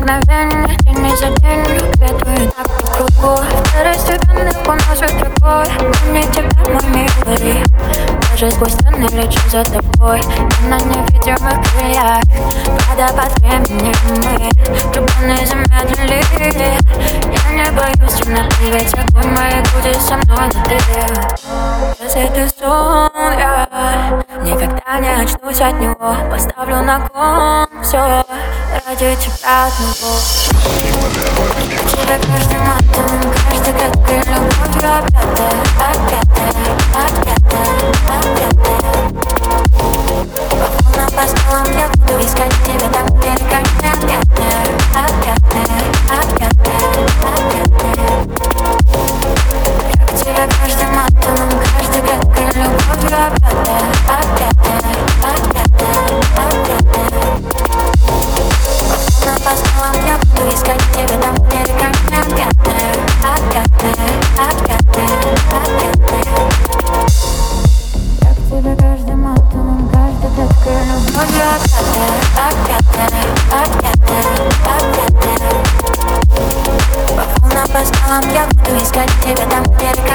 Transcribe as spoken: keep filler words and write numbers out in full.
мгновение, день за день, ветвы так по кругу. Второстепенный уносит другой. Мне тебя, мой милый, даже сквозь стены лечу за тобой. Я на невидимых крыльях, водопад времени мы влюбленные замедлили. Я не боюсь темноты, ведь огонь моей груди со мной на ты. Если ты сон, я никогда не очнусь от него. Поставлю на кон все ради тебя одного. Тебя каждым атомом, каждой клеткой любовью объятая, объятая, объятая, объятая. По волнам, по скалам я буду искать тебя там, где река необъятная, объятная, объятная, объятная. Я к тебе каждым атомом, каждой клеткой любовью объятая, объятая, объятая, объятая. По скалам я буду искать тебя там, где река необъятная, объятная, объятная, объятная. Я к тебе каждым атомом, каждой клеткой любовью объятая, объятая, объятая, объятая. По волнам, по скалам я буду искать тебя там, где река